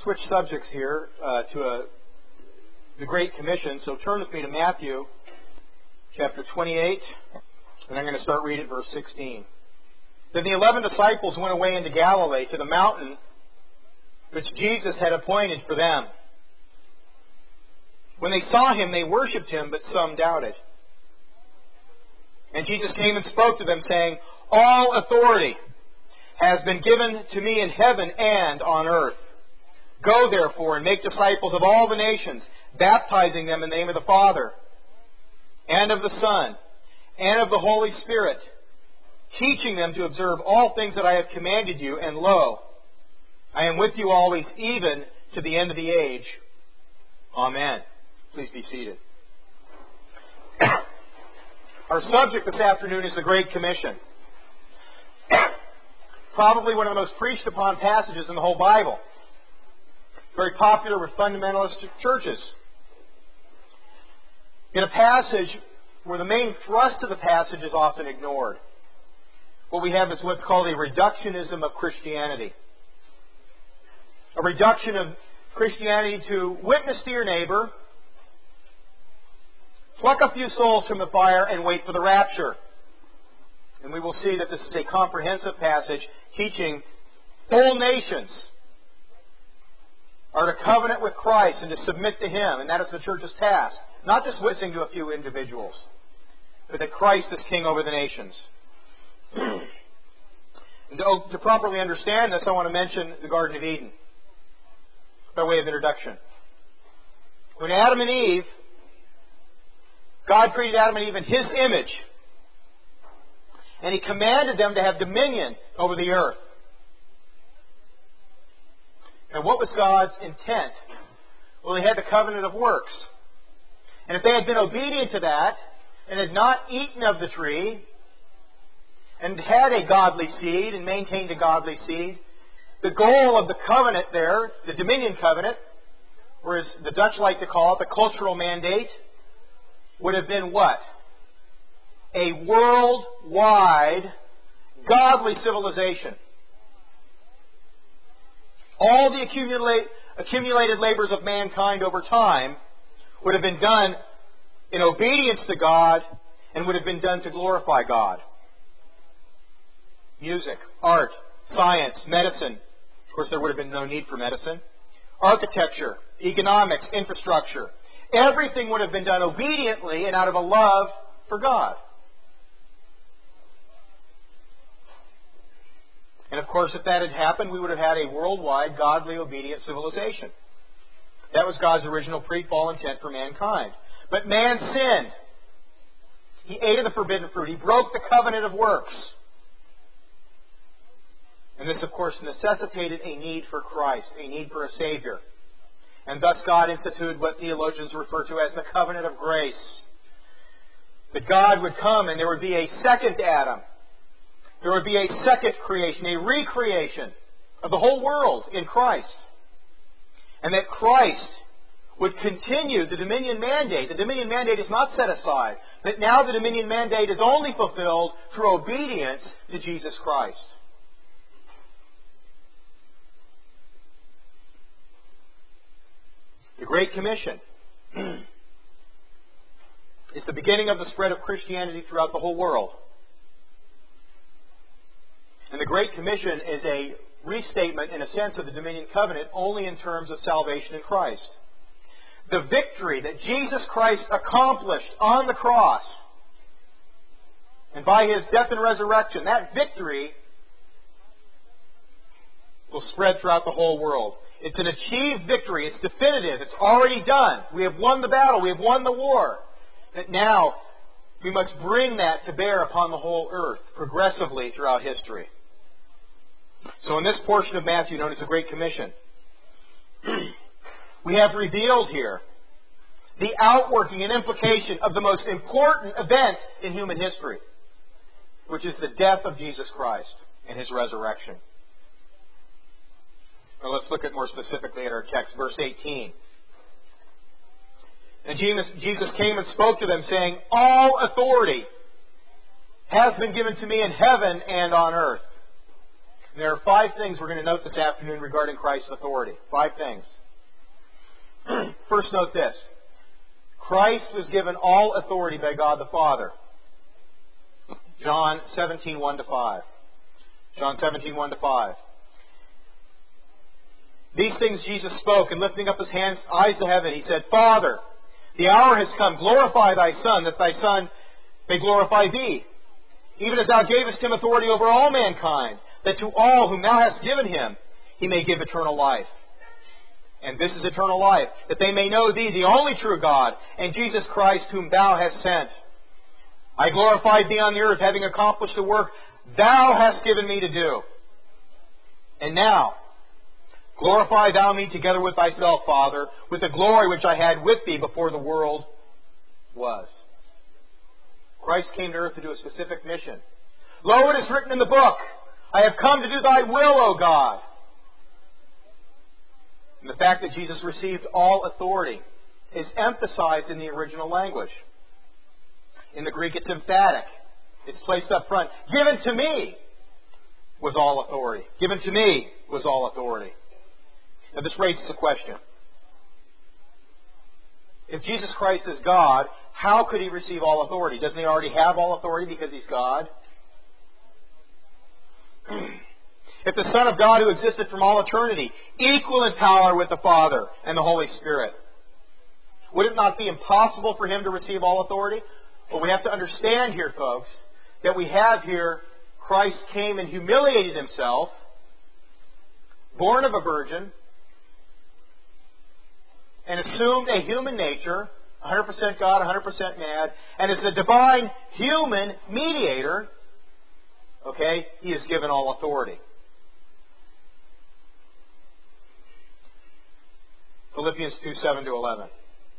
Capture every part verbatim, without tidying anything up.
switch subjects here uh, to a, the Great Commission. So turn with me to Matthew chapter twenty-eight, and I'm going to start reading at verse sixteen. Then the eleven disciples went away into Galilee to the mountain which Jesus had appointed for them. When they saw him, they worshipped him, but some doubted. And Jesus came and spoke to them, saying, "All authority has been given to me in heaven and on earth. Go therefore and make disciples of all the nations, baptizing them in the name of the Father, and of the Son, and of the Holy Spirit, teaching them to observe all things that I have commanded you, and lo, I am with you always, even to the end of the age. Amen." Please be seated. Our subject this afternoon is the Great Commission. Probably one of the most preached upon passages in the whole Bible. Very popular with fundamentalist churches. In a passage where the main thrust of the passage is often ignored. What we have is what's called a reductionism of Christianity. A reduction of Christianity to witness to your neighbor, pluck a few souls from the fire, and wait for the rapture. And we will see that this is a comprehensive passage teaching whole nations are to covenant with Christ and to submit to Him. And that is the church's task. Not just witnessing to a few individuals, but that Christ is King over the nations. And to, to properly understand this, I want to mention the Garden of Eden by way of introduction. When Adam and Eve, God created Adam and Eve in His image, and He commanded them to have dominion over the earth. And what was God's intent? Well, He had the covenant of works. And if they had been obedient to that, and had not eaten of the tree, and had a godly seed, and maintained a godly seed, the goal of the covenant there, the dominion covenant, or as the Dutch like to call it, the cultural mandate, would have been what? A worldwide godly civilization. All the accumulate, accumulated labors of mankind over time would have been done in obedience to God and would have been done to glorify God. Music, art, science, medicine. Of course, there would have been no need for medicine. Architecture, economics, infrastructure. Everything would have been done obediently and out of a love for God. And of course, if that had happened, we would have had a worldwide, godly, obedient civilization. That was God's original pre-fall intent for mankind. But man sinned. He ate of the forbidden fruit. He broke the covenant of works. And this, of course, necessitated a need for Christ, a need for a Savior. And thus God instituted what theologians refer to as the covenant of grace. That God would come and there would be a second Adam. There would be a second creation, a recreation of the whole world in Christ. And that Christ would continue the dominion mandate. The dominion mandate is not set aside. That now the dominion mandate is only fulfilled through obedience to Jesus Christ. The Great Commission is the beginning of the spread of Christianity throughout the whole world. And the Great Commission is a restatement, in a sense, of the Dominion Covenant only in terms of salvation in Christ. The victory that Jesus Christ accomplished on the cross and by His death and resurrection, that victory will spread throughout the whole world. It's an achieved victory. It's definitive. It's already done. We have won the battle. We have won the war. That now we must bring that to bear upon the whole earth progressively throughout history. So in this portion of Matthew known as the Great Commission, we have revealed here the outworking and implication of the most important event in human history, which is the death of Jesus Christ and His resurrection. Now let's look at more specifically at our text, verse eighteen. And Jesus came and spoke to them, saying, "All authority has been given to me in heaven and on earth." And there are five things we're going to note this afternoon regarding Christ's authority. Five things. First, note this. Christ was given all authority by God the Father. John seventeen, one to five. John seventeen, one to five. These things Jesus spoke, and lifting up his hands, eyes to heaven, he said, Father, the hour has come. Glorify thy Son, that thy Son may glorify thee. Even as thou gavest him authority over all mankind, that to all whom thou hast given him, he may give eternal life. And this is eternal life, that they may know thee, the only true God, and Jesus Christ, whom thou hast sent. I glorified thee on the earth, having accomplished the work thou hast given me to do. And now, glorify thou me together with thyself, Father, with the glory which I had with thee before the world was. Christ came to earth to do a specific mission. Lo, it is written in the book, I have come to do thy will, O God. And the fact that Jesus received all authority is emphasized in the original language. In the Greek, it's emphatic. It's placed up front. Given to me was all authority. Given to me was all authority. Now this raises a question. If Jesus Christ is God, how could he receive all authority? Doesn't he already have all authority because he's God? If the Son of God who existed from all eternity, equal in power with the Father and the Holy Spirit, would it not be impossible for him to receive all authority? Well, we have to understand here, folks, that we have here Christ came and humiliated himself, born of a virgin, and assumed a human nature, one hundred percent God, one hundred percent man, and as the divine human mediator, okay, he is given all authority. Philippians two, seven to eleven.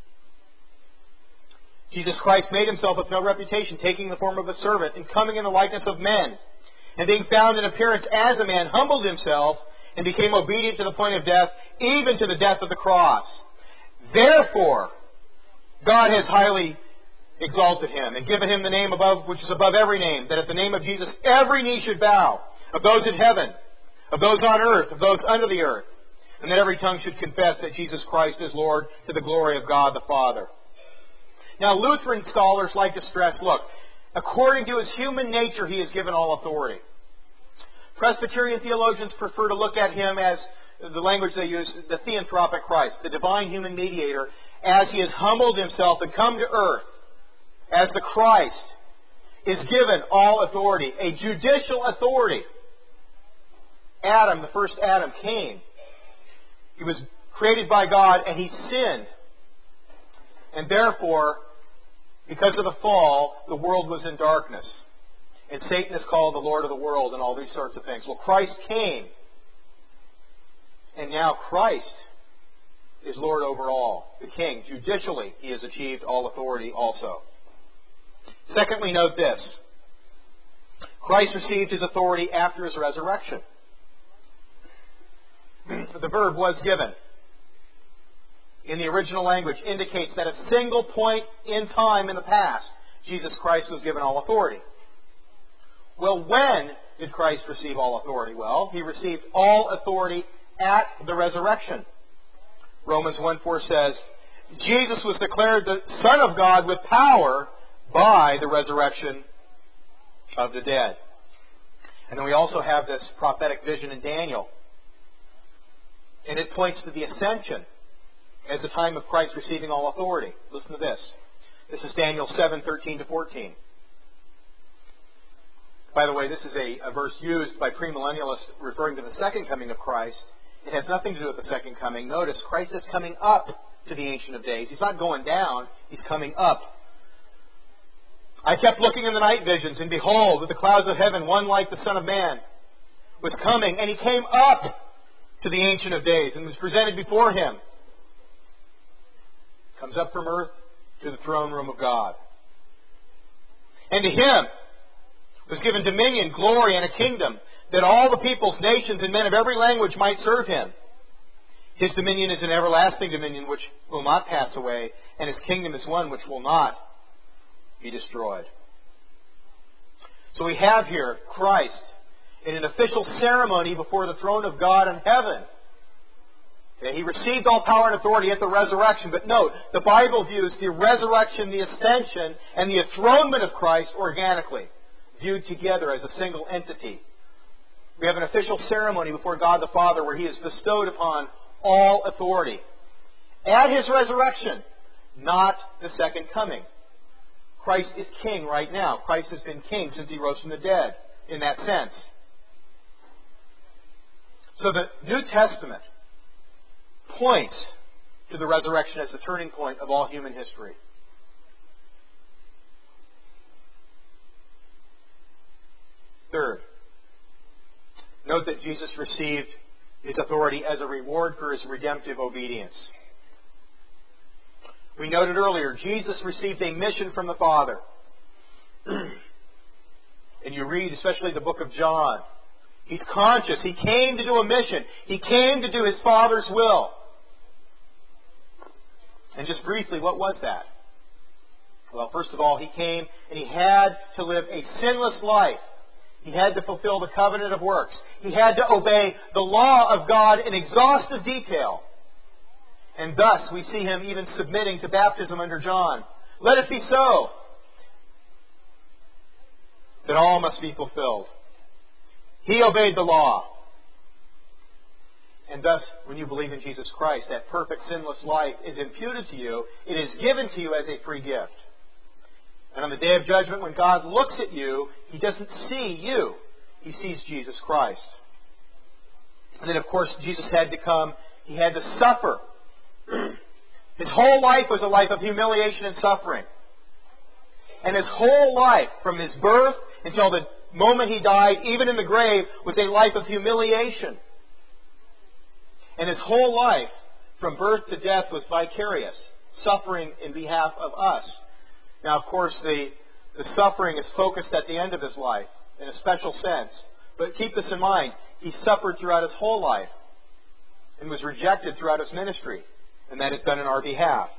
Jesus Christ made himself of no reputation, taking the form of a servant, and coming in the likeness of men, and being found in appearance as a man, humbled himself, and became obedient to the point of death, even to the death of the cross. Therefore, God has highly exalted him, and given him the name above, which is above every name, that at the name of Jesus every knee should bow, of those in heaven, of those on earth, of those under the earth, and that every tongue should confess that Jesus Christ is Lord, to the glory of God the Father. Now, Lutheran scholars like to stress, look, according to his human nature, he is given all authority. Presbyterian theologians prefer to look at him as, the language they use, the theanthropic Christ, the divine human mediator, as he has humbled himself and come to earth, as the Christ, is given all authority, a judicial authority. Adam, the first Adam, came. He was created by God, and he sinned. And therefore, because of the fall, the world was in darkness. And Satan is called the Lord of the world and all these sorts of things. Well, Christ came. And now Christ is Lord over all, the King. Judicially, he has achieved all authority also. Secondly, note this. Christ received his authority after his resurrection. The verb was given in the original language indicates that a single point in time in the past, Jesus Christ was given all authority. Well, when did Christ receive all authority? Well, he received all authority at the resurrection. Romans one four says, Jesus was declared the Son of God with power by the resurrection of the dead. And then we also have this prophetic vision in Daniel. And it points to the ascension as the time of Christ receiving all authority. Listen to this. This is Daniel seven, thirteen to fourteen. By the way, this is a, a verse used by premillennialists referring to the second coming of Christ. It has nothing to do with the second coming. Notice, Christ is coming up to the Ancient of Days. He's not going down. He's coming up. I kept looking in the night visions, and behold, with the clouds of heaven, one like the Son of Man was coming, and he came up to the Ancient of Days and was presented before him. Comes up from earth to the throne room of God. And to him was given dominion, glory, and a kingdom, that all the peoples, nations, and men of every language might serve him. His dominion is an everlasting dominion which will not pass away, and his kingdom is one which will not be destroyed. So we have here Christ in an official ceremony before the throne of God in heaven. Okay, he received all power and authority at the resurrection. But note, the Bible views the resurrection, the ascension, and the enthronement of Christ organically, viewed together as a single entity. We have an official ceremony before God the Father where He has bestowed upon all authority. At His resurrection, not the second coming. Christ is King right now. Christ has been King since He rose from the dead, in that sense. So the New Testament points to the resurrection as the turning point of all human history. Third, note that Jesus received His authority as a reward for His redemptive obedience. We noted earlier, Jesus received a mission from the Father. And you read, especially the book of John, He's conscious. He came to do a mission. He came to do His Father's will. And just briefly, what was that? Well, first of all, He came and He had to live a sinless life. He had to fulfill the covenant of works. He had to obey the law of God in exhaustive detail. And thus, we see Him even submitting to baptism under John. Let it be so, that all must be fulfilled. He obeyed the law. And thus, when you believe in Jesus Christ, that perfect sinless life is imputed to you. It is given to you as a free gift. And on the day of judgment, when God looks at you, He doesn't see you. He sees Jesus Christ. And then, of course, Jesus had to come. He had to suffer. His whole life was a life of humiliation and suffering. And His whole life, from His birth until the moment He died, even in the grave, was a life of humiliation. And His whole life, from birth to death, was vicarious, suffering in behalf of us. Now, of course, the, the suffering is focused at the end of His life, in a special sense. But keep this in mind, He suffered throughout His whole life, and was rejected throughout His ministry. And that is done in our behalf.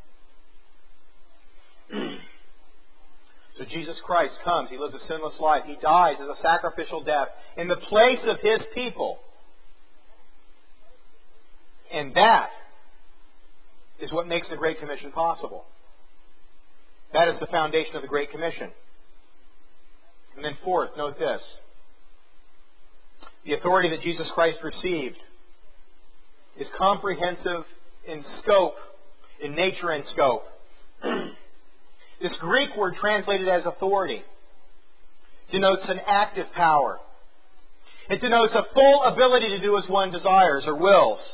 So Jesus Christ comes. He lives a sinless life. He dies as a sacrificial death in the place of His people. And that is what makes the Great Commission possible. That is the foundation of the Great Commission. And then fourth, note this. The authority that Jesus Christ received is comprehensive in scope, in nature and scope. This Greek word translated as authority denotes an active power. It denotes a full ability to do as one desires or wills.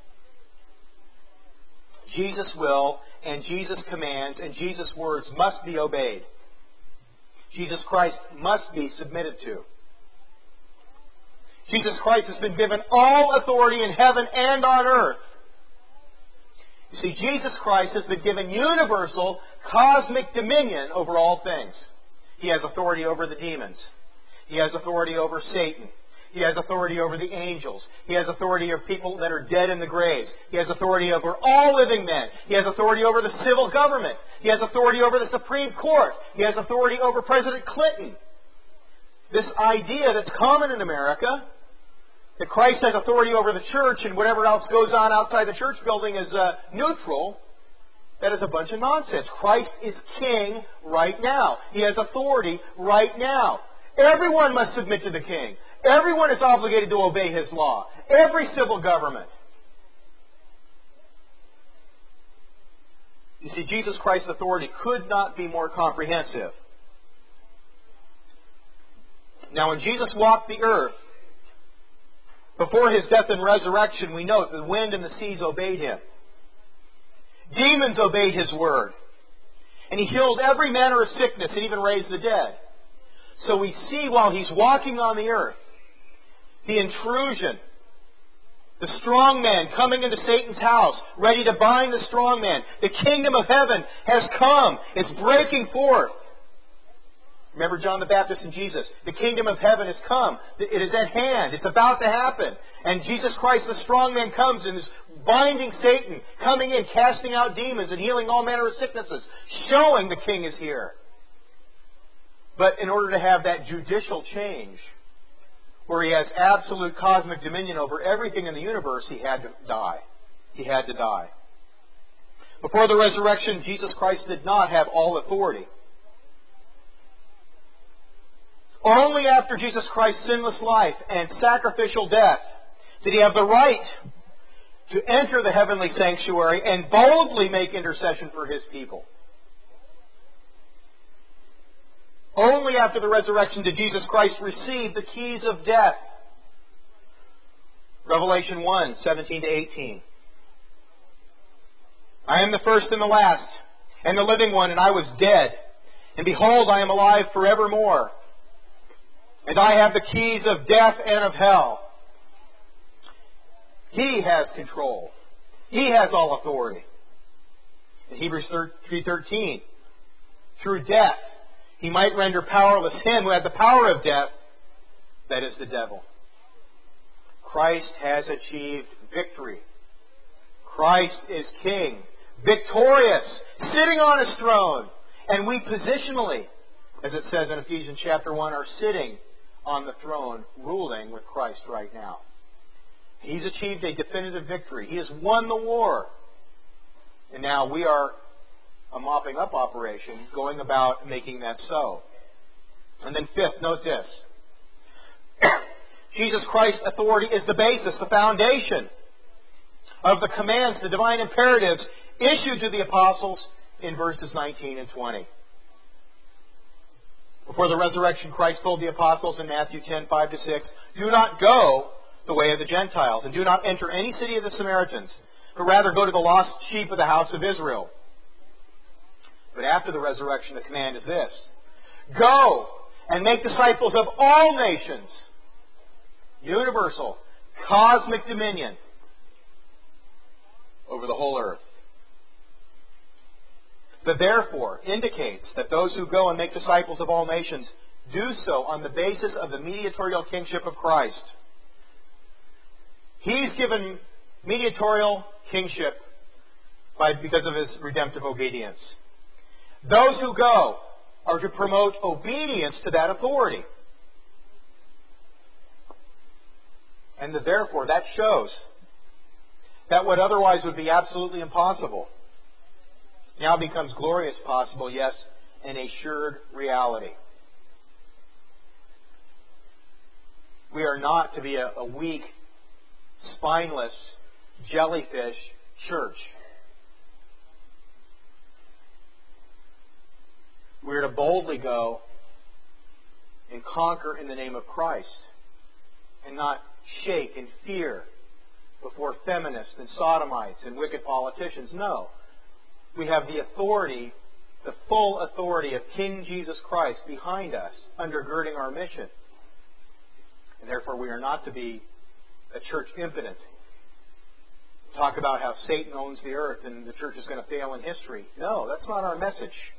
Jesus' will and Jesus' commands and Jesus' words must be obeyed. Jesus Christ must be submitted to. Jesus Christ has been given all authority in heaven and on earth. You see, Jesus Christ has been given universal, cosmic dominion over all things. He has authority over the demons. He has authority over Satan. He has authority over the angels. He has authority over people that are dead in the graves. He has authority over all living men. He has authority over the civil government. He has authority over the Supreme Court. He has authority over President Clinton. This idea that's common in America, that Christ has authority over the church and whatever else goes on outside the church building is uh, neutral, that is a bunch of nonsense. Christ is King right now. He has authority right now. Everyone must submit to the King. Everyone is obligated to obey His law. Every civil government. You see, Jesus Christ's authority could not be more comprehensive. Now, when Jesus walked the earth, before His death and resurrection, we note the wind and the seas obeyed Him. Demons obeyed His word. And He healed every manner of sickness and even raised the dead. So we see while He's walking on the earth, the intrusion, the strong man coming into Satan's house, ready to bind the strong man. The kingdom of heaven has come. It's breaking forth. Remember John the Baptist and Jesus. The kingdom of heaven has come. It is at hand. It's about to happen. And Jesus Christ, the strong man, comes and is binding Satan, coming in, casting out demons and healing all manner of sicknesses, showing the King is here. But in order to have that judicial change, where He has absolute cosmic dominion over everything in the universe, He had to die. He had to die. Before the resurrection, Jesus Christ did not have all authority. Only after Jesus Christ's sinless life and sacrificial death did He have the right to enter the heavenly sanctuary and boldly make intercession for His people. Only after the resurrection did Jesus Christ receive the keys of death. Revelation one, seventeen to eighteen. I am the first and the last, and the living one, and I was dead. And behold, I am alive forevermore. And I have the keys of death and of hell. He has control. He has all authority. In Hebrews three thirteen, through death, He might render powerless him who had the power of death, that is the devil. Christ has achieved victory. Christ is King, victorious, sitting on His throne. And we positionally, as it says in Ephesians chapter one, are sitting on the throne, ruling with Christ right now. He's achieved a definitive victory. He has won the war. And now we are a mopping up operation, going about making that so. And then fifth, note this. Jesus Christ's authority is the basis, the foundation of the commands, the divine imperatives issued to the apostles in verses nineteen and twenty. Before the resurrection, Christ told the apostles in Matthew ten, five to six, "Do not go the way of the Gentiles, and do not enter any city of the Samaritans, but rather go to the lost sheep of the house of Israel." But after the resurrection, the command is this: go and make disciples of all nations. Universal, cosmic dominion over the whole earth. The therefore indicates that those who go and make disciples of all nations do so on the basis of the mediatorial kingship of Christ. He's given mediatorial kingship by, because of His redemptive obedience. Those who go are to promote obedience to that authority. And the therefore, that shows that what otherwise would be absolutely impossible now becomes glorious possible, yes, an assured reality. We are not to be a, a weak, spineless, jellyfish church. We are to boldly go and conquer in the name of Christ, and not shake in fear before feminists and sodomites and wicked politicians. No. We have the authority, the full authority of King Jesus Christ behind us, undergirding our mission. And therefore we are not to be a church impotent. Talk about how Satan owns the earth and the church is going to fail in history. No, that's not our message.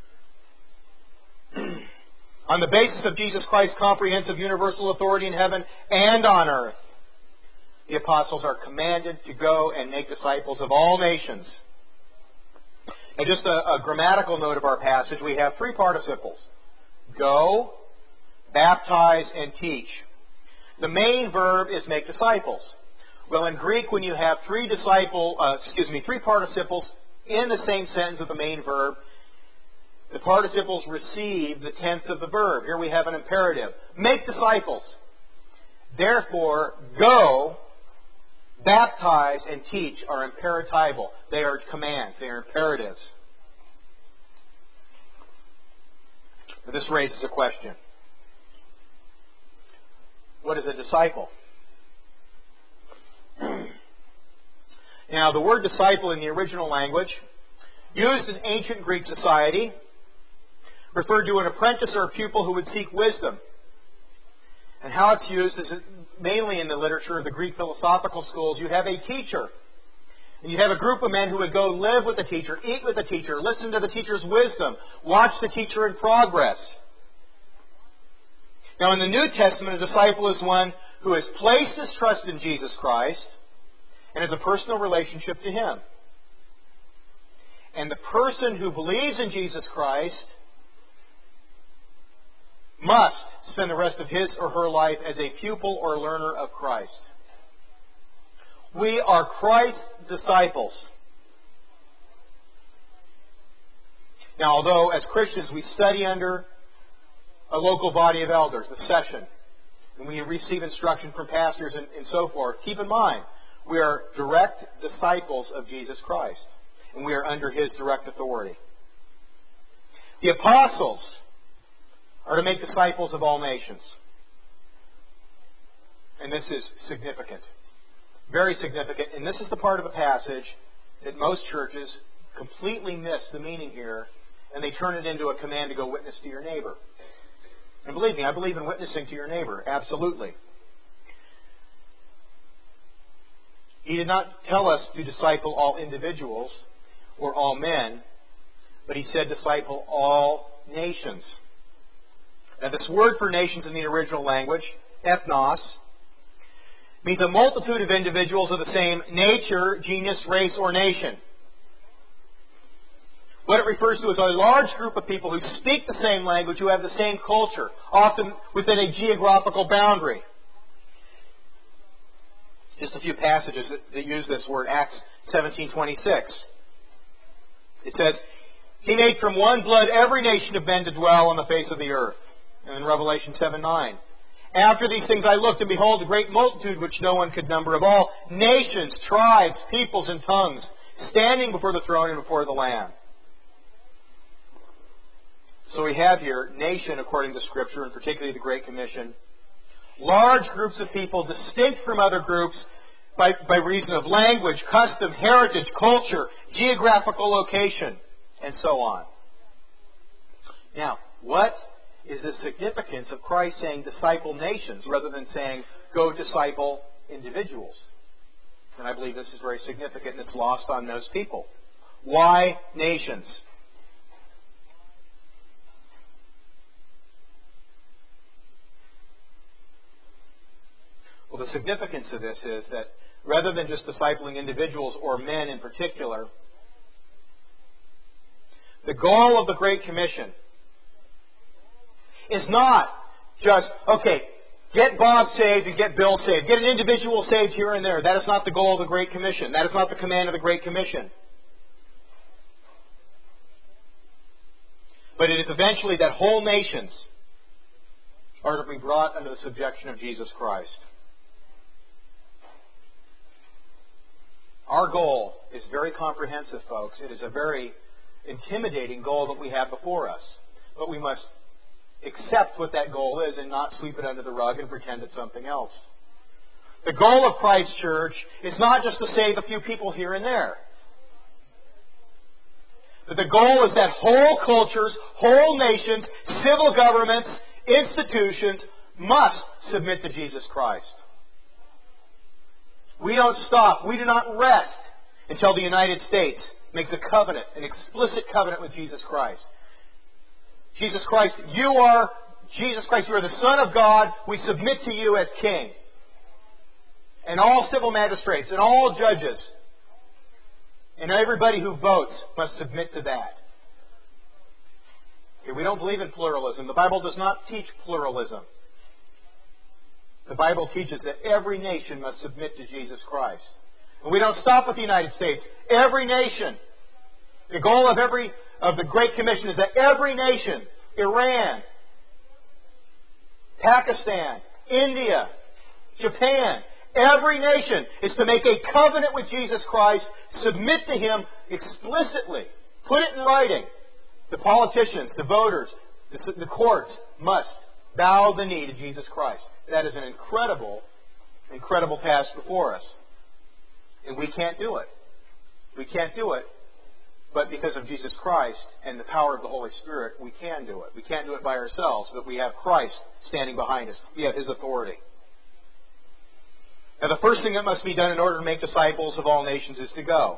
On the basis of Jesus Christ's comprehensive universal authority in heaven and on earth, the apostles are commanded to go and make disciples of all nations. And just a, a grammatical note of our passage, we have three participles: go, baptize, and teach. The main verb is make disciples. Well, in Greek, when you have three disciple, uh, excuse me, three participles in the same sentence of the main verb, the participles receive the tense of the verb. Here we have an imperative: make disciples. Therefore, go, baptize, and teach are imperatival. They are commands. They are imperatives. This raises a question. What is a disciple? Now, the word disciple in the original language, used in ancient Greek society, referred to an apprentice or a pupil who would seek wisdom. And how it's used is mainly in the literature of the Greek philosophical schools. You have a teacher. And you have a group of men who would go live with the teacher, eat with the teacher, listen to the teacher's wisdom, watch the teacher in progress. Now, in the New Testament, a disciple is one who has placed his trust in Jesus Christ and has a personal relationship to Him. And the person who believes in Jesus Christ must spend the rest of his or her life as a pupil or learner of Christ. We are Christ's disciples. Now, although as Christians we study under a local body of elders, the session, and we receive instruction from pastors and, and so forth, keep in mind, we are direct disciples of Jesus Christ, and we are under his direct authority. The apostles are to make disciples of all nations. And this is significant. Very significant. And this is the part of the passage that most churches completely miss the meaning here, and they turn it into a command to go witness to your neighbor. And believe me, I believe in witnessing to your neighbor. Absolutely. He did not tell us to disciple all individuals or all men, but he said disciple all nations. Now, this word for nations in the original language, ethnos, means a multitude of individuals of the same nature, genus, race, or nation. What it refers to is a large group of people who speak the same language, who have the same culture, often within a geographical boundary. Just a few passages that, that use this word. Acts seventeen twenty-six. It says, he made from one blood every nation of men to dwell on the face of the earth. And in Revelation seven nine. After these things I looked, and behold, a great multitude which no one could number, of all nations, tribes, peoples, and tongues, standing before the throne and before the Lamb. So we have here nation according to Scripture, and particularly the Great Commission. Large groups of people distinct from other groups by, by reason of language, custom, heritage, culture, geographical location, and so on. Now, what is the significance of Christ saying disciple nations rather than saying go disciple individuals? And I believe this is very significant, and it's lost on most people. Why nations? Well, the significance of this is that rather than just discipling individuals or men in particular, the goal of the Great Commission is not just, okay, get Bob saved and get Bill saved. Get an individual saved here and there. That is not the goal of the Great Commission. That is not the command of the Great Commission. But it is eventually that whole nations are to be brought under the subjection of Jesus Christ. Our goal is very comprehensive, folks. It is a very intimidating goal that we have before us. But we must accept what that goal is and not sweep it under the rug and pretend it's something else. The goal of Christ Church is not just to save a few people here and there. But the goal is that whole cultures, whole nations, civil governments, institutions must submit to Jesus Christ. We don't stop. We do not rest until the United States makes a covenant, an explicit covenant with Jesus Christ. Jesus Christ, you are, Jesus Christ, you are the Son of God. We submit to you as King. And all civil magistrates and all judges and everybody who votes must submit to that. Okay, we don't believe in pluralism. The Bible does not teach pluralism. The Bible teaches that every nation must submit to Jesus Christ. And we don't stop with the United States. Every nation. The goal of every of the Great Commission is that every nation, Iran, Pakistan, India, Japan, every nation is to make a covenant with Jesus Christ, submit to Him explicitly, put it in writing. The politicians, the voters, the, the courts must bow the knee to Jesus Christ. That is an incredible, incredible task before us. And we can't do it. We can't do it. But because of Jesus Christ and the power of the Holy Spirit, we can do it. We can't do it by ourselves, but we have Christ standing behind us. We have His authority. Now, the first thing that must be done in order to make disciples of all nations is to go.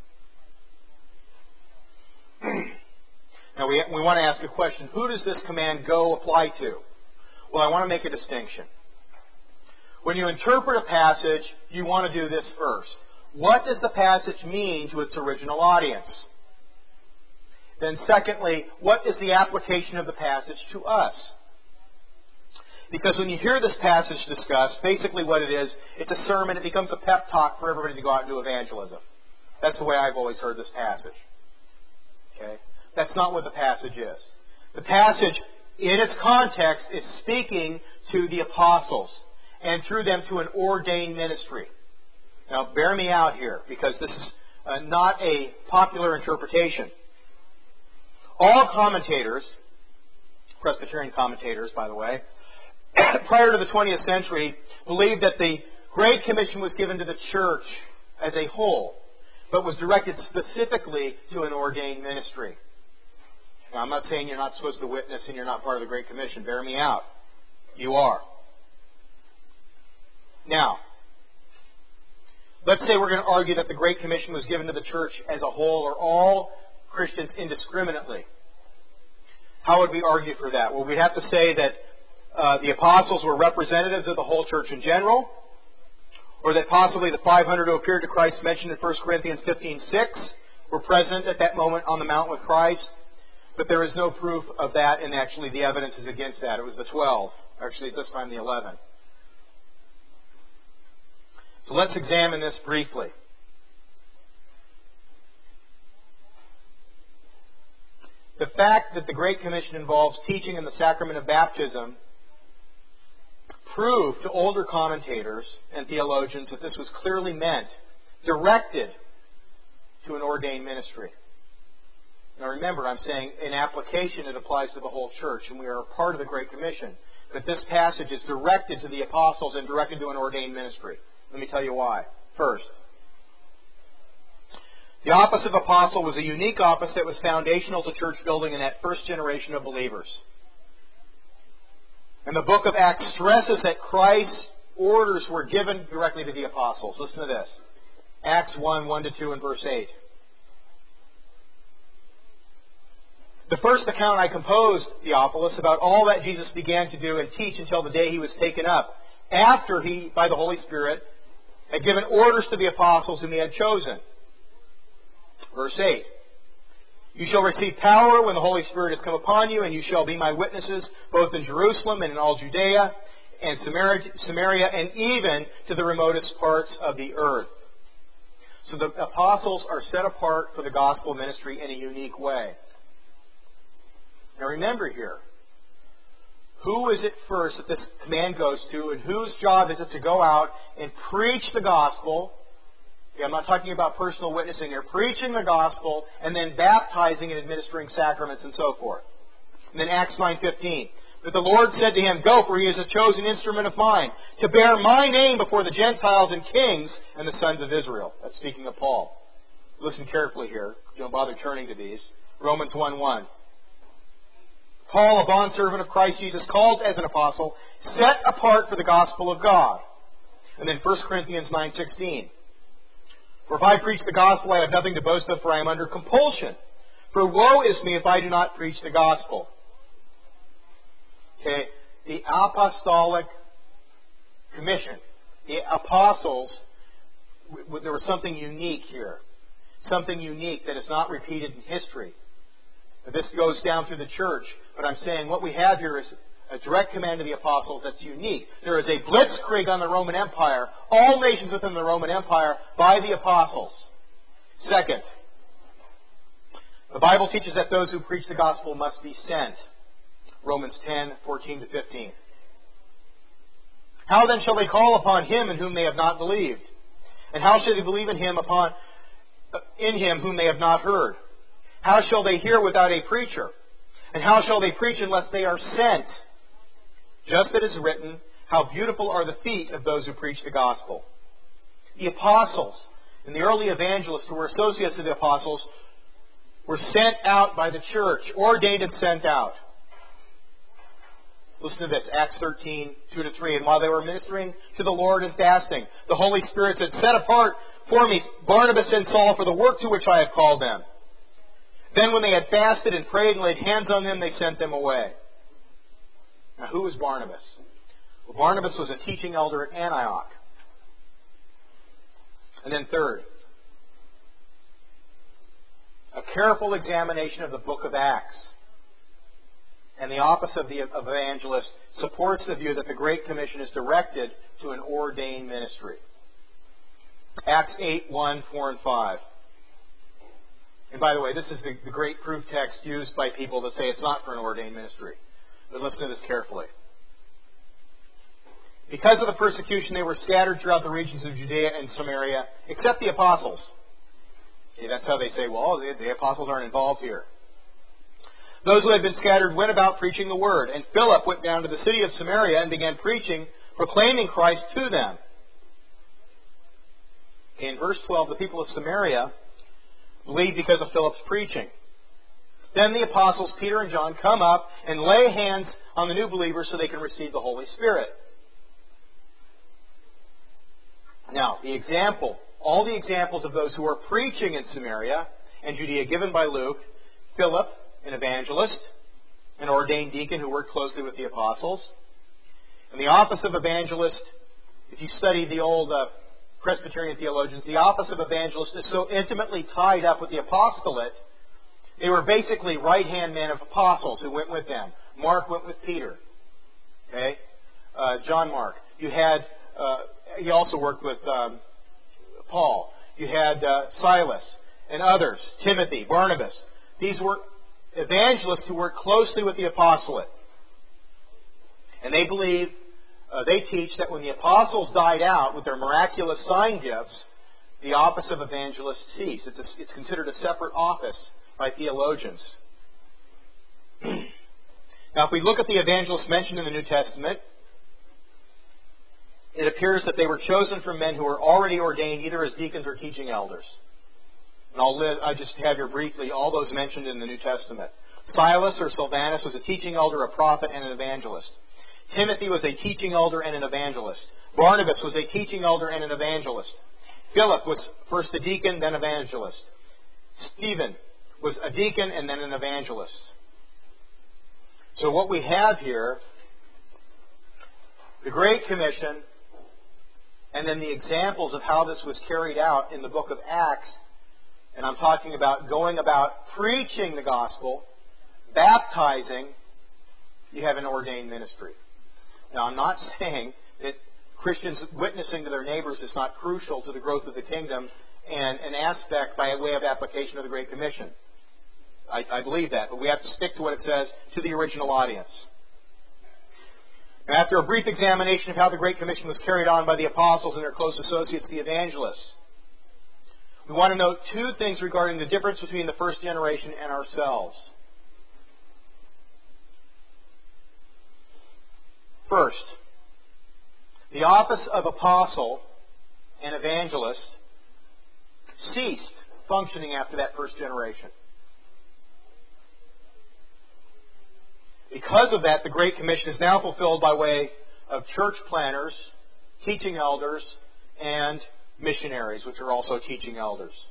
Now, we, we want to ask a question. Who does this command go apply to? Well, I want to make a distinction. When you interpret a passage, you want to do this first. What does the passage mean to its original audience? Then secondly, what is the application of the passage to us? Because when you hear this passage discussed, basically what it is, it's a sermon. It becomes a pep talk for everybody to go out and do evangelism. That's the way I've always heard this passage. Okay? That's not what the passage is. The passage, in its context, is speaking to the apostles and through them to an ordained ministry. Now, bear me out here, because this is uh, not a popular interpretation. All commentators, Presbyterian commentators, by the way, prior to the twentieth century, believed that the Great Commission was given to the church as a whole, but was directed specifically to an ordained ministry. Now, I'm not saying you're not supposed to witness and you're not part of the Great Commission. Bear me out. You are. Now, let's say we're going to argue that the Great Commission was given to the church as a whole, or all Christians indiscriminately. How would we argue for that? Well, we'd have to say that uh, the apostles were representatives of the whole church in general, or that possibly the five hundred who appeared to Christ mentioned in First Corinthians fifteen six were present at that moment on the mountain with Christ. But there is no proof of that, and actually the evidence is against that. It was the twelve. Actually, this time the eleven. So let's examine this briefly. The fact that the Great Commission involves teaching in the sacrament of baptism proved to older commentators and theologians that this was clearly meant, directed to an ordained ministry. Now remember, I'm saying in application it applies to the whole church, and we are a part of the Great Commission. But this passage is directed to the apostles and directed to an ordained ministry. Let me tell you why. First, the office of apostle was a unique office that was foundational to church building in that first generation of believers. And the book of Acts stresses that Christ's orders were given directly to the apostles. Listen to this. Acts one, one to two and verse eight. The first account I composed, Theophilus, about all that Jesus began to do and teach until the day he was taken up, after he, by the Holy Spirit, had given orders to the apostles whom he had chosen. Verse eight. You shall receive power when the Holy Spirit has come upon you, and you shall be my witnesses both in Jerusalem and in all Judea and Samaria and even to the remotest parts of the earth. So the apostles are set apart for the gospel ministry in a unique way. Now remember here, who is it first that this command goes to, and whose job is it to go out and preach the gospel? Okay, I'm not talking about personal witnessing here. Preaching the gospel and then baptizing and administering sacraments and so forth. And then Acts nine fifteen. But the Lord said to him, Go, for he is a chosen instrument of mine, to bear my name before the Gentiles and kings and the sons of Israel. That's speaking of Paul. Listen carefully here. Don't bother turning to these. Romans one one. Paul, a bondservant of Christ Jesus, called as an apostle, set apart for the gospel of God. And then First Corinthians nine sixteen. For if I preach the gospel, I have nothing to boast of, for I am under compulsion. For woe is me if I do not preach the gospel. Okay, the apostolic commission, the apostles, there was something unique here. Something unique that is not repeated in history. This goes down through the church, but I'm saying what we have here is a direct command to the apostles that's unique. There is a blitzkrieg on the Roman Empire, all nations within the Roman Empire, by the apostles. Second, the Bible teaches that those who preach the gospel must be sent. Romans ten, fourteen to fifteen. How then shall they call upon him in whom they have not believed? And how shall they believe in him upon in him whom they have not heard? How shall they hear without a preacher? And how shall they preach unless they are sent? Just as it is written, how beautiful are the feet of those who preach the gospel. The apostles and the early evangelists who were associates of the apostles were sent out by the church, ordained and sent out. Listen to this, Acts thirteen, two to three. And while they were ministering to the Lord and fasting, the Holy Spirit said, Set apart for me Barnabas and Saul for the work to which I have called them. Then when they had fasted and prayed and laid hands on them, they sent them away. Now who was Barnabas? Well, Barnabas was a teaching elder at Antioch. And then third, a careful examination of the book of Acts And the office of the of evangelist supports the view that the Great Commission is directed to an ordained ministry. Acts eight, one, four, and five. And by the way, this is the, the great proof text used by people that say it's not for an ordained ministry. But listen to this carefully. Because of the persecution, they were scattered throughout the regions of Judea and Samaria, except the apostles. Okay, that's how they say, well, the, the apostles aren't involved here. Those who had been scattered went about preaching the word, and Philip went down to the city of Samaria and began preaching, proclaiming Christ to them. Okay, in verse twelve, the people of Samaria believed because of Philip's preaching. Then the apostles Peter and John come up and lay hands on the new believers so they can receive the Holy Spirit. Now, the example, all the examples of those who are preaching in Samaria and Judea given by Luke: Philip, an evangelist, an ordained deacon who worked closely with the apostles. And the office of evangelist, if you study the old uh, Presbyterian theologians, the office of evangelist is so intimately tied up with the apostolate. They were basically right-hand men of apostles who went with them. Mark went with Peter. Okay? Uh, John Mark. You had, uh, he also worked with um, Paul. You had uh, Silas and others. Timothy, Barnabas. These were evangelists who worked closely with the apostolate. And they believe, uh, they teach that when the apostles died out with their miraculous sign gifts, the office of evangelist ceased. It's, a, it's considered a separate office by theologians. Now, if we look at the evangelists mentioned in the New Testament, it appears that they were chosen from men who were already ordained either as deacons or teaching elders. And I'll, live, I just have here briefly all those mentioned in the New Testament. Silas or Silvanus was a teaching elder, a prophet, and an evangelist. Timothy was a teaching elder and an evangelist. Barnabas was a teaching elder and an evangelist. Philip was first a deacon, then evangelist. Stephen was a deacon and then an evangelist. So what we have here, the Great Commission, and then the examples of how this was carried out in the book of Acts. And I'm talking about going about preaching the gospel, baptizing. You have an ordained ministry. Now, I'm not saying that Christians witnessing to their neighbors is not crucial to the growth of the kingdom and an aspect by way of application of the Great Commission. I, I believe that, but we have to stick to what it says to the original audience. Now, after a brief examination of how the Great Commission was carried on by the apostles and their close associates, the evangelists, we want to note two things regarding the difference between the first generation and ourselves. First, the office of apostle and evangelist ceased functioning after that first generation. Because of that, the Great Commission is now fulfilled by way of church planners, teaching elders, and missionaries, which are also teaching elders.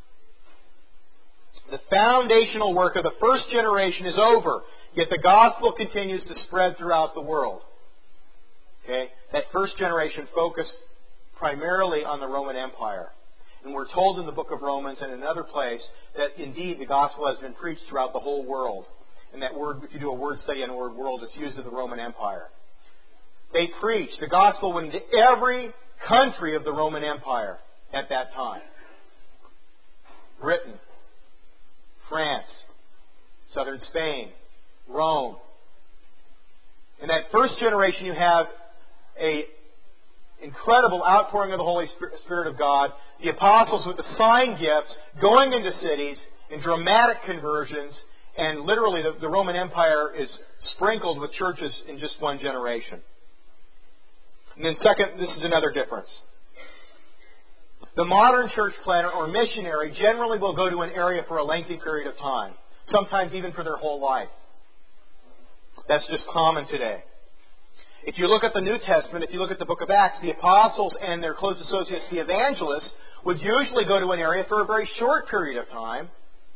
The foundational work of the first generation is over, yet the gospel continues to spread throughout the world. Okay? That first generation focused primarily on the Roman Empire. And we're told in the book of Romans and in another place that indeed the gospel has been preached throughout the whole world. And that word, if you do a word study on the word world, it's used of the Roman Empire. They preached. The gospel went into every country of the Roman Empire at that time. Britain, France, southern Spain, Rome. In that first generation you have a incredible outpouring of the Holy Spirit of God, the apostles with the sign gifts going into cities in dramatic conversions, and literally the, the Roman Empire is sprinkled with churches in just one generation. And then second, this is another difference. The modern church planner or missionary generally will go to an area for a lengthy period of time, sometimes even for their whole life. That's just common today. If you look at the New Testament, if you look at the book of Acts, the apostles and their close associates, the evangelists, would usually go to an area for a very short period of time,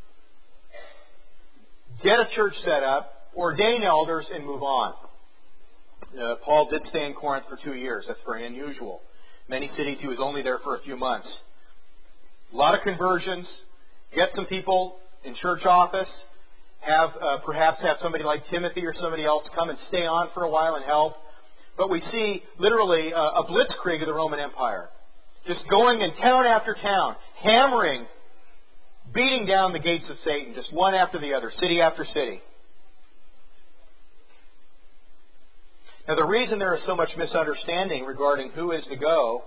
get a church set up, ordain elders, and move on. Uh, Paul did stay in Corinth for two years. That's very unusual. Many cities he was only there for a few months. A lot of conversions, get some people in church office, have uh, perhaps have somebody like Timothy or somebody else come and stay on for a while and help. But we see literally uh, a blitzkrieg of the Roman Empire. Just going in town after town, hammering, beating down the gates of Satan, just one after the other, city after city. Now the reason there is so much misunderstanding regarding who is to go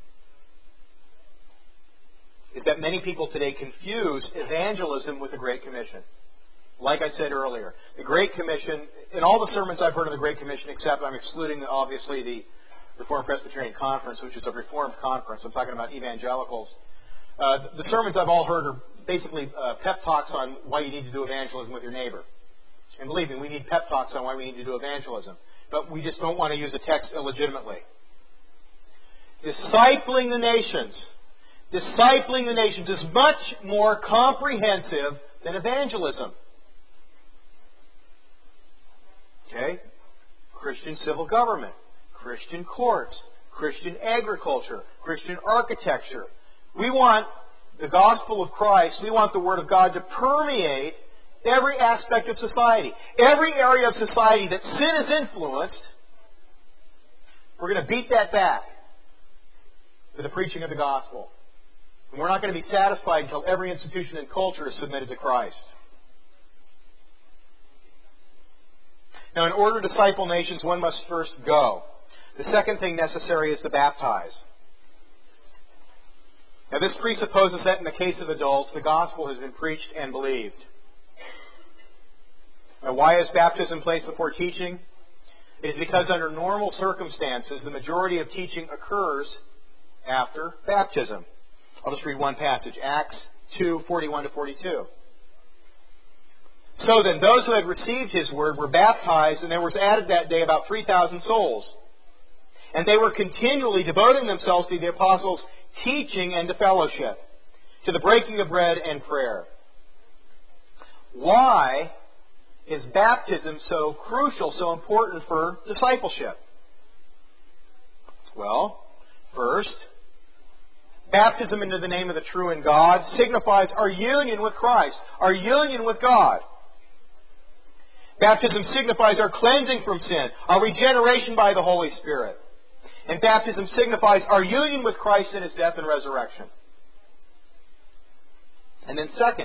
is that many people today confuse evangelism with the Great Commission. Like I said earlier, the Great Commission, in all the sermons I've heard of the Great Commission, except I'm excluding obviously the Reformed Presbyterian Conference, which is a Reformed conference. I'm talking about evangelicals. Uh, the sermons I've all heard are basically uh, pep talks on why you need to do evangelism with your neighbor. And believe me, we need pep talks on why we need to do evangelism. But we just don't want to use a text illegitimately. Discipling the nations. Discipling the nations is much more comprehensive than evangelism. Okay? Christian civil government, Christian courts, Christian agriculture, Christian architecture. We want the gospel of Christ, we want the Word of God to permeate every aspect of society. Every area of society that sin is influenced, we're going to beat that back with the preaching of the gospel. And we're not going to be satisfied until every institution and culture is submitted to Christ. Now, in order to disciple nations, one must first go. The second thing necessary is to baptize. Now, this presupposes that in the case of adults, the gospel has been preached and believed. Now, why is baptism placed before teaching? It is because under normal circumstances, the majority of teaching occurs after baptism. I'll just read one passage, Acts two, forty-one to forty-two. So then, those who had received His word were baptized, and there was added that day about three thousand souls. And they were continually devoting themselves to the apostles' teaching and to fellowship, to the breaking of bread and prayer. Why is baptism so crucial, so important for discipleship? Well, first, baptism into the name of the true and God signifies our union with Christ, our union with God. Baptism signifies our cleansing from sin, our regeneration by the Holy Spirit. And baptism signifies our union with Christ in His death and resurrection. And then second,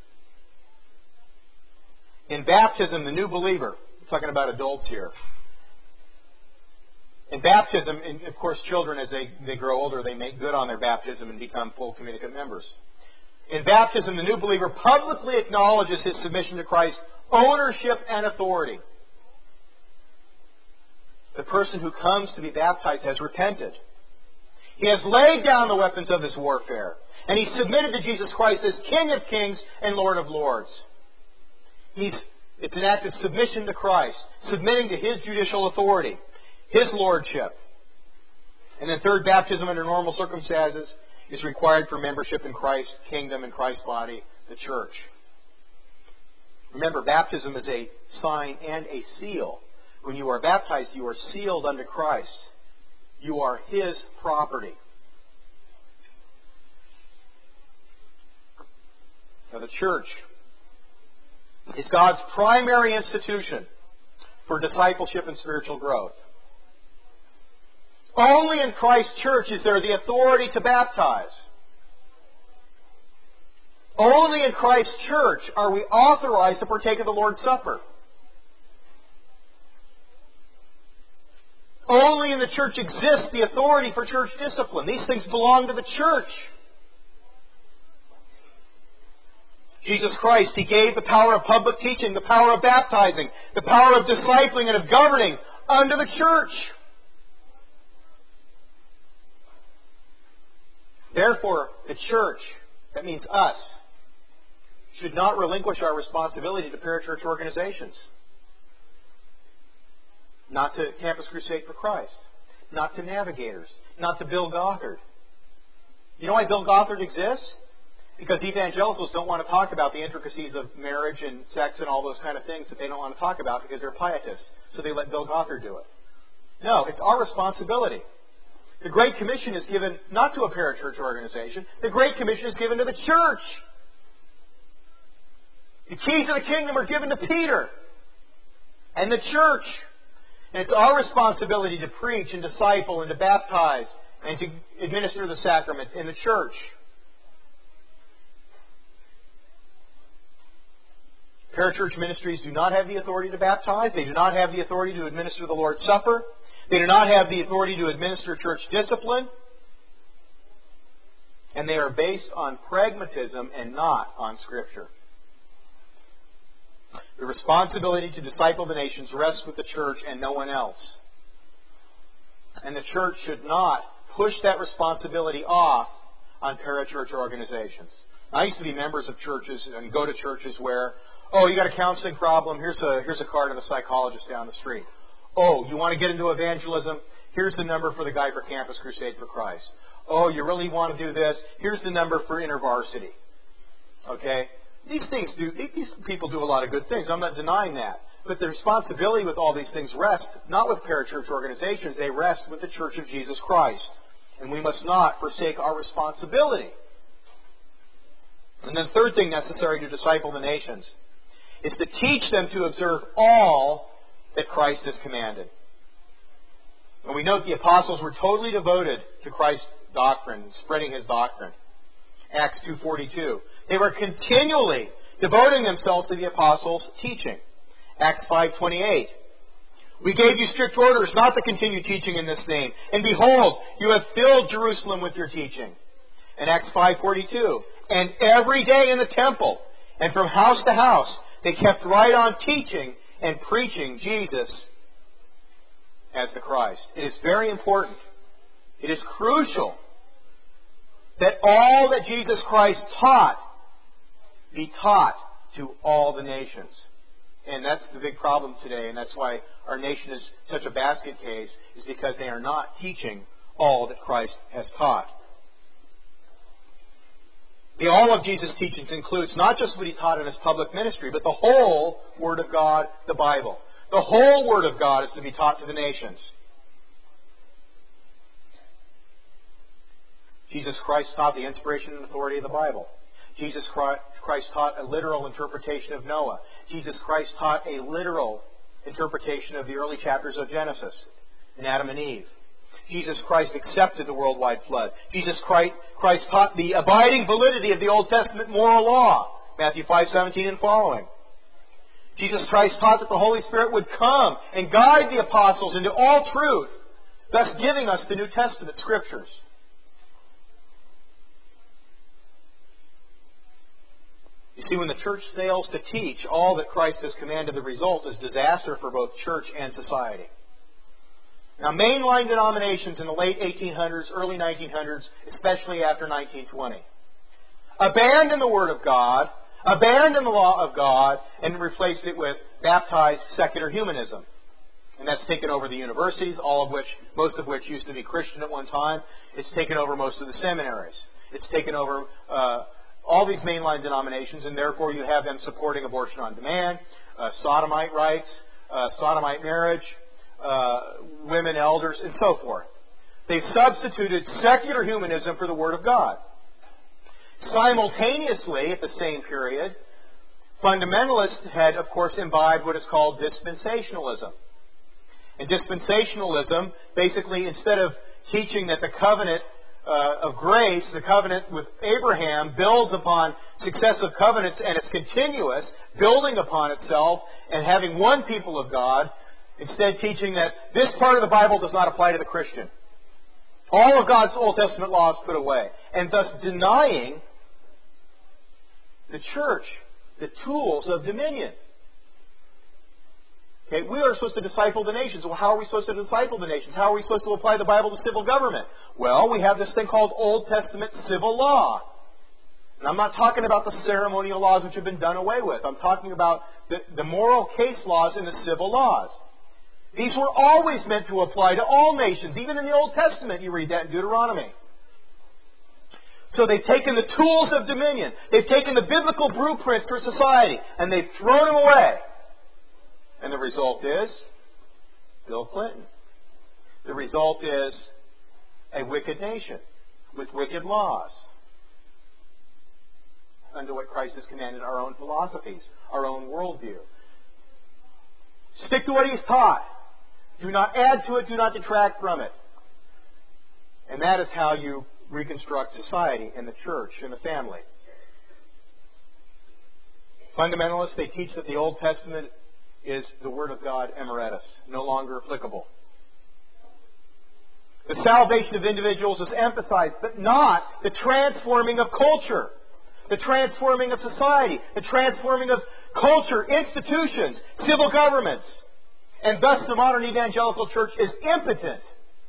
in baptism, the new believer, I'm talking about adults here. In baptism, and of course children as they, they grow older, they make good on their baptism and become full communicant members. In baptism, the new believer publicly acknowledges his submission to Christ's ownership and authority. The person who comes to be baptized has repented. He has laid down the weapons of his warfare, and he's submitted to Jesus Christ as King of Kings and Lord of Lords. He's, it's an act of submission to Christ, submitting to His judicial authority, His lordship. And then third, baptism under normal circumstances is required for membership in Christ's kingdom and Christ's body, the church. Remember, baptism is a sign and a seal. When you are baptized, you are sealed unto Christ. You are His property. Now, the church is God's primary institution for discipleship and spiritual growth. Only in Christ's church is there the authority to baptize. Only in Christ's church are we authorized to partake of the Lord's Supper. Only in the church exists the authority for church discipline. These things belong to the church. Jesus Christ, He gave the power of public teaching, the power of baptizing, the power of discipling and of governing unto the church. Therefore, the church, that means us, should not relinquish our responsibility to parachurch organizations. Not to Campus Crusade for Christ. Not to Navigators. Not to Bill Gothard. You know why Bill Gothard exists? Because evangelicals don't want to talk about the intricacies of marriage and sex and all those kind of things that they don't want to talk about because they're pietists. So they let Bill Gothard do it. No, it's our responsibility. The Great Commission is given not to a parachurch organization. The Great Commission is given to the church. The keys of the kingdom are given to Peter and the church. And it's our responsibility to preach and disciple and to baptize and to administer the sacraments in the church. Parachurch ministries do not have the authority to baptize. They do not have the authority to administer the Lord's Supper. They do not have the authority to administer church discipline. And they are based on pragmatism and not on Scripture. The responsibility to disciple the nations rests with the church and no one else. And the church should not push that responsibility off on parachurch organizations. I used to be members of churches and go to churches where, oh, you got a counseling problem, here's a, here's a card of a psychologist down the street. Oh, you want to get into evangelism? Here's the number for the guy for Campus Crusade for Christ. Oh, you really want to do this? Here's the number for InterVarsity. Okay? These things do, these people do a lot of good things. I'm not denying that. But the responsibility with all these things rests not with parachurch organizations. They rest with the Church of Jesus Christ. And we must not forsake our responsibility. And then the third thing necessary to disciple the nations is to teach them to observe all that Christ has commanded. And we note the apostles were totally devoted to Christ's doctrine, spreading His doctrine. Acts two forty-two. They were continually devoting themselves to the apostles' teaching. Acts five twenty-eight. We gave you strict orders not to continue teaching in this name. And behold, you have filled Jerusalem with your teaching. And Acts five forty-two. And every day in the temple and from house to house, they kept right on teaching and preaching Jesus as the Christ. It is very important. It is crucial that all that Jesus Christ taught be taught to all the nations. And that's the big problem today, and that's why our nation is such a basket case, is because they are not teaching all that Christ has taught. The all of Jesus' teachings includes not just what He taught in His public ministry, but the whole Word of God, the Bible. The whole Word of God is to be taught to the nations. Jesus Christ taught the inspiration and authority of the Bible. Jesus Christ taught a literal interpretation of Noah. Jesus Christ taught a literal interpretation of the early chapters of Genesis in Adam and Eve. Jesus Christ accepted the worldwide flood. Jesus Christ, Christ taught the abiding validity of the Old Testament moral law, Matthew five seventeen and following. Jesus Christ taught that the Holy Spirit would come and guide the apostles into all truth, thus giving us the New Testament Scriptures. You see, when the church fails to teach all that Christ has commanded, the result is disaster for both church and society. Now, mainline denominations in the late eighteen hundreds, early nineteen hundreds, especially after nineteen twenty, abandoned the Word of God, abandoned the law of God, and replaced it with baptized secular humanism. And that's taken over the universities, all of which, most of which used to be Christian at one time. It's taken over most of the seminaries. It's taken over uh, all these mainline denominations, and therefore you have them supporting abortion on demand, uh, sodomite rights, uh, sodomite marriage, uh, women elders, and so forth. They've substituted secular humanism for the Word of God. Simultaneously, at the same period, fundamentalists had, of course, imbibed what is called dispensationalism. And dispensationalism, basically, instead of teaching that the covenant uh, of grace, the covenant with Abraham, builds upon successive covenants and is continuous, building upon itself and having one people of God, instead teaching that this part of the Bible does not apply to the Christian. All of God's Old Testament law is put away, and thus denying the church the tools of dominion. Okay, we are supposed to disciple the nations. Well, how are we supposed to disciple the nations? How are we supposed to apply the Bible to civil government? Well, we have this thing called Old Testament civil law. And I'm not talking about the ceremonial laws which have been done away with. I'm talking about the, the moral case laws and the civil laws. These were always meant to apply to all nations. Even in the Old Testament, you read that in Deuteronomy. So they've taken the tools of dominion. They've taken the biblical blueprints for society, and they've thrown them away. And the result is Bill Clinton. The result is a wicked nation with wicked laws. unto what Christ has commanded, our own philosophies, our own worldview. Stick to what He's taught. Do not add to it, do not detract from it. And that is how you reconstruct society and the church and the family. Fundamentalists, they teach that the Old Testament is the Word of God emeritus, no longer applicable. The salvation of individuals is emphasized, but not the transforming of culture, the transforming of society, the transforming of culture, institutions, civil governments. And thus the modern evangelical church is impotent.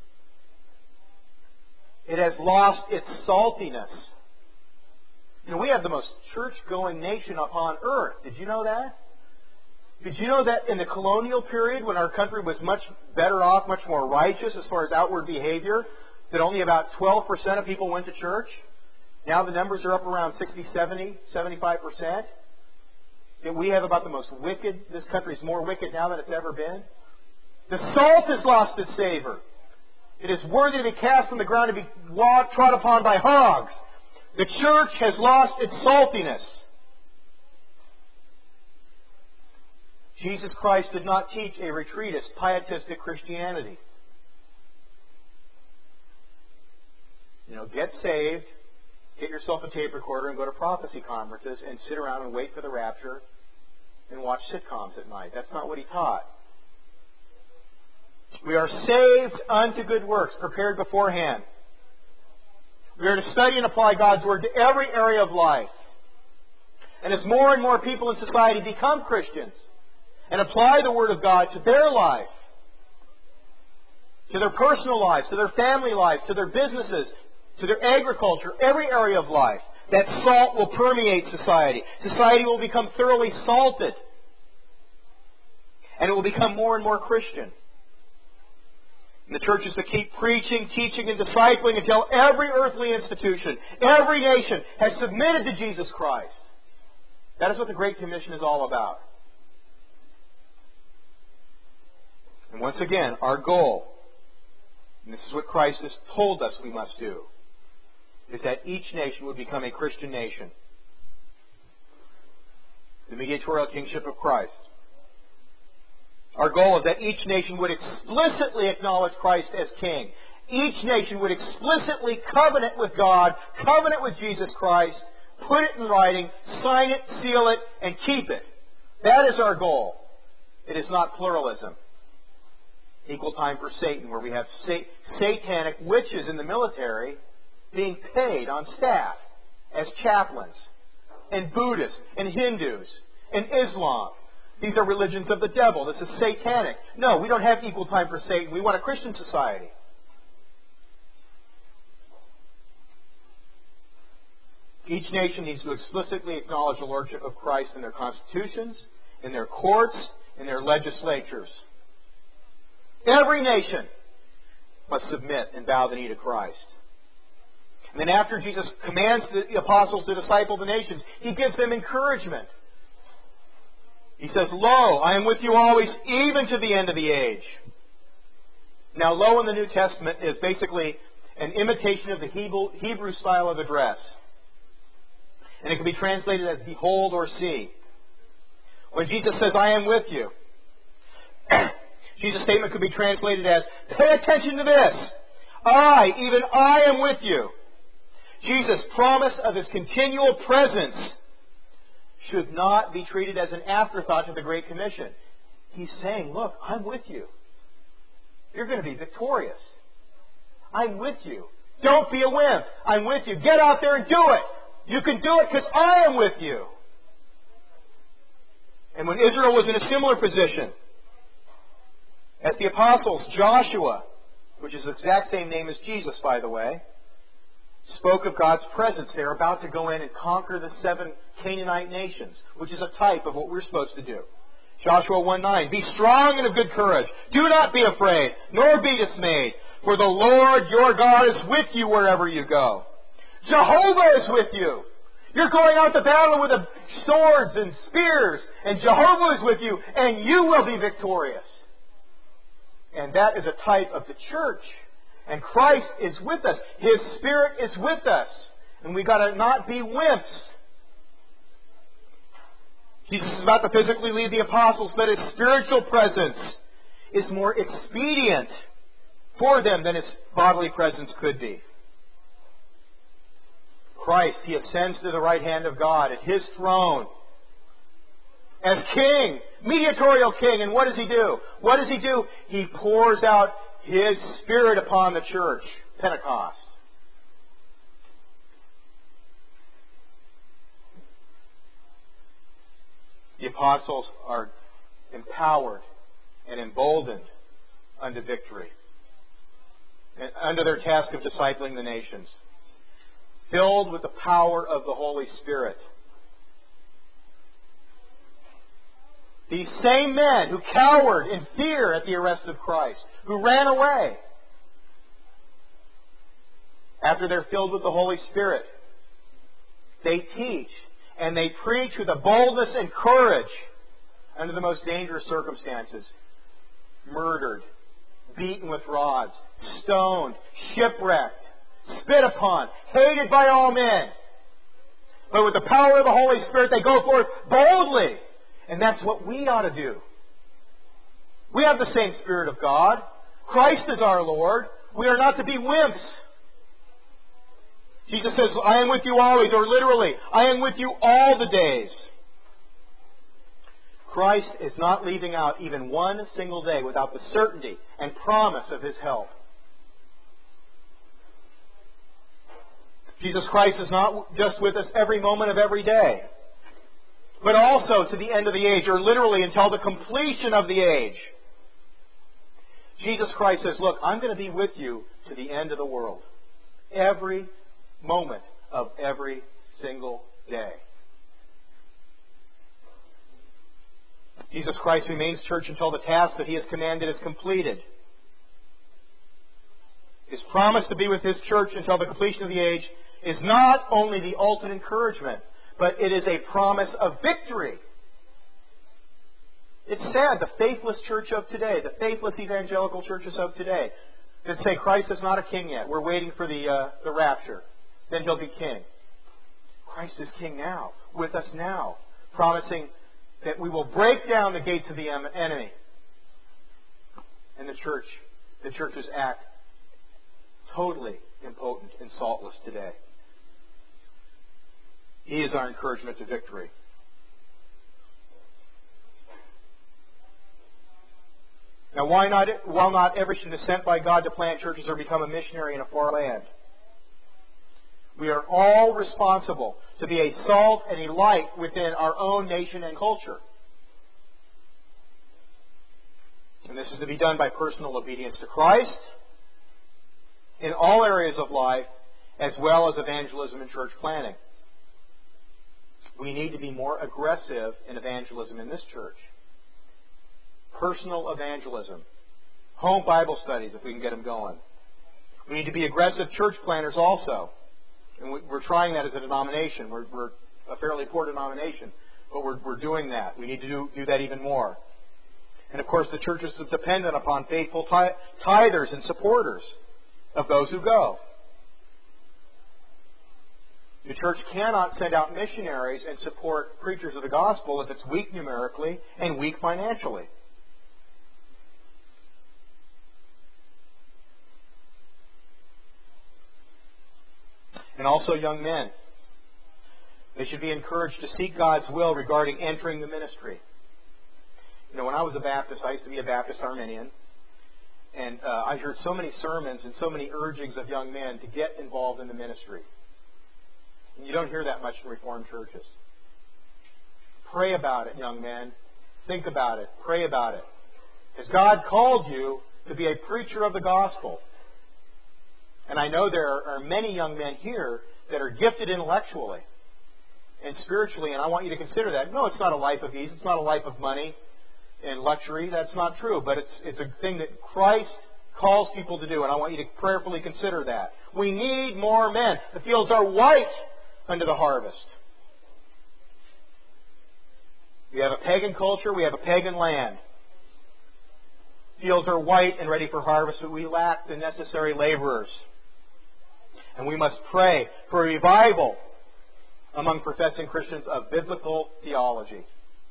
It has lost its saltiness. You know, we have the most church-going nation upon earth. Did you know that? Did you know that in the colonial period, when our country was much better off, much more righteous as far as outward behavior, that only about twelve percent of people went to church? Now the numbers are up around sixty, seventy, seventy-five percent. That we have about the most wicked, this country is more wicked now than it's ever been. The salt has lost its savor. It is worthy to be cast on the ground, to be trod upon by hogs. The church has lost its saltiness. Jesus Christ did not teach a retreatist, pietistic Christianity. You know, get saved, get yourself a tape recorder and go to prophecy conferences and sit around and wait for the rapture and watch sitcoms at night. That's not what He taught. We are saved unto good works, prepared beforehand. We are to study and apply God's Word to every area of life. And as more and more people in society become Christians and apply the Word of God to their life, to their personal lives, to their family lives, to their businesses, to their agriculture, every area of life, that salt will permeate society. Society will become thoroughly salted. And it will become more and more Christian. And the church is to keep preaching, teaching, and discipling until every earthly institution, every nation has submitted to Jesus Christ. That is what the Great Commission is all about. And once again, our goal, and this is what Christ has told us we must do, is that each nation would become a Christian nation. The mediatorial kingship of Christ. Our goal is that each nation would explicitly acknowledge Christ as King. Each nation would explicitly covenant with God, covenant with Jesus Christ, put it in writing, sign it, seal it, and keep it. That is our goal. It is not pluralism. Equal time for Satan, where we have sat- satanic witches in the military being paid on staff as chaplains, and Buddhists, and Hindus, and Islam. These are religions of the devil. This is satanic. No, we don't have equal time for Satan. We want a Christian society. Each nation needs to explicitly acknowledge the lordship of Christ in their constitutions, in their courts, in their legislatures. Every nation must submit and bow the knee to Christ. And then after Jesus commands the apostles to disciple the nations, He gives them encouragement. He says, "Lo, I am with you always, even to the end of the age." Now, lo in the New Testament is basically an imitation of the Hebrew style of address. And it can be translated as behold or see. When Jesus says, "I am with you," Jesus' statement could be translated as, "Pay attention to this. I, even I am with you." Jesus' promise of His continual presence should not be treated as an afterthought to the Great Commission. He's saying, look, I'm with you. You're going to be victorious. I'm with you. Don't be a wimp. I'm with you. Get out there and do it. You can do it because I am with you. And when Israel was in a similar position, as the apostles, Joshua, which is the exact same name as Jesus, by the way, spoke of God's presence. They're about to go in and conquer the seven Canaanite nations, which is a type of what we're supposed to do. Joshua one nine, "Be strong and of good courage. Do not be afraid, nor be dismayed. For the Lord your God is with you wherever you go." Jehovah is with you. You're going out to battle with a swords and spears, and Jehovah is with you, and you will be victorious. And that is a type of the church. And Christ is with us. His Spirit is with us. And we've got to not be wimps. Jesus is about to physically lead the apostles, but His spiritual presence is more expedient for them than His bodily presence could be. Christ, He ascends to the right hand of God at His throne as King, mediatorial King. And what does He do? What does He do? He pours out His Spirit upon the church. Pentecost. The apostles are empowered and emboldened unto victory, and under their task of discipling the nations, filled with the power of the Holy Spirit. These same men who cowered in fear at the arrest of Christ, who ran away, after they're filled with the Holy Spirit, they teach and they preach with a boldness and courage under the most dangerous circumstances. Murdered, beaten with rods, stoned, shipwrecked, spit upon, hated by all men. But with the power of the Holy Spirit, they go forth boldly. And that's what we ought to do. We have the same Spirit of God. Christ is our Lord. We are not to be wimps. Jesus says, I am with you always, or literally, I am with you all the days. Christ is not leaving out even one single day without the certainty and promise of His help. Jesus Christ is not just with us every moment of every day, but also to the end of the age, or literally until the completion of the age. Jesus Christ says, look, I'm going to be with you to the end of the world. Every moment of every single day. Jesus Christ remains church until the task that He has commanded is completed. His promise to be with His church until the completion of the age is not only the ultimate encouragement, but it is a promise of victory. It's sad, the faithless church of today, the faithless evangelical churches of today, that say Christ is not a king yet. We're waiting for the, uh, the rapture. Then He'll be king. Christ is king now, with us now, promising that we will break down the gates of the enemy. And the church, the churches act totally impotent and saltless today. He is our encouragement to victory. Now, why not, while not every Christian is sent by God to plant churches or become a missionary in a far land? We are all responsible to be a salt and a light within our own nation and culture. And this is to be done by personal obedience to Christ in all areas of life, as well as evangelism and church planting. We need to be more aggressive in evangelism in this church. Personal evangelism. Home Bible studies, if we can get them going. We need to be aggressive church planners also. And we're trying that as a denomination. We're, we're a fairly poor denomination, but we're, we're doing that. We need to do, do that even more. And of course, the church is dependent upon faithful tithers and supporters of those who go. The church cannot send out missionaries and support preachers of the gospel if it's weak numerically and weak financially. And also young men. They should be encouraged to seek God's will regarding entering the ministry. You know, when I was a Baptist, I used to be a Baptist Arminian. And uh, I heard so many sermons and so many urgings of young men to get involved in the ministry. And you don't hear that much in Reformed churches. Pray about it, young men. Think about it. Pray about it. Has God called you to be a preacher of the gospel? And I know there are many young men here that are gifted intellectually and spiritually, and I want you to consider that. No, it's not a life of ease. It's not a life of money and luxury. That's not true. But it's, it's a thing that Christ calls people to do, and I want you to prayerfully consider that. We need more men. The fields are white unto the harvest. We have a pagan culture. We have a pagan land. Fields are white and ready for harvest, but we lack the necessary laborers. And we must pray for a revival among professing Christians of biblical theology.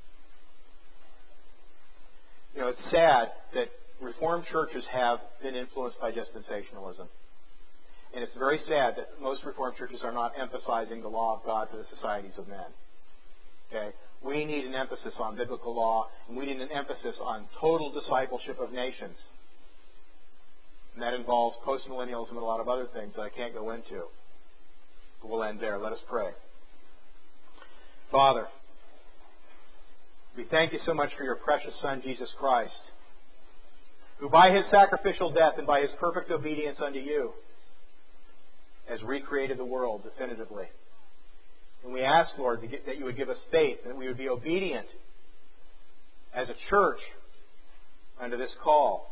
You know, it's sad that Reformed churches have been influenced by dispensationalism. And it's very sad that most Reformed churches are not emphasizing the law of God for the societies of men. Okay? We need an emphasis on biblical law, and we need an emphasis on total discipleship of nations. And that involves postmillennialism and a lot of other things that I can't go into. But we'll end there. Let us pray. Father, we thank you so much for your precious Son, Jesus Christ, who by his sacrificial death and by his perfect obedience unto you has recreated the world definitively. And we ask, Lord, that you would give us faith and that we would be obedient as a church unto this call.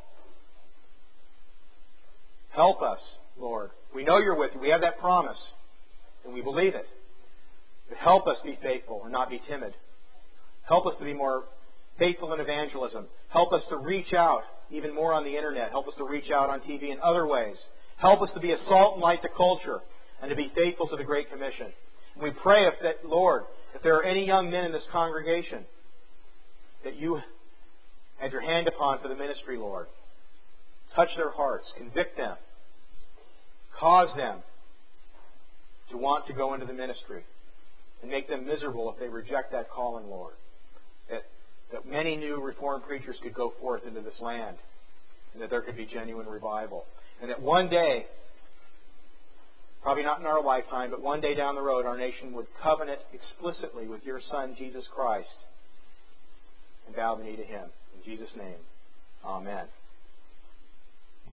Help us, Lord. We know you're with you. We have that promise, and we believe it. But help us be faithful and not be timid. Help us to be more faithful in evangelism. Help us to reach out even more on the internet. Help us to reach out on T V in other ways. Help us to be a salt and light to culture and to be faithful to the Great Commission. And we pray if that, Lord, if there are any young men in this congregation that you had your hand upon for the ministry, Lord, touch their hearts, convict them, cause them to want to go into the ministry, and make them miserable if they reject that calling, Lord. That, that many new Reformed preachers could go forth into this land, and that there could be genuine revival. And that one day, probably not in our lifetime, but one day down the road, our nation would covenant explicitly with your Son, Jesus Christ, and bow the knee to him. In Jesus' name, amen.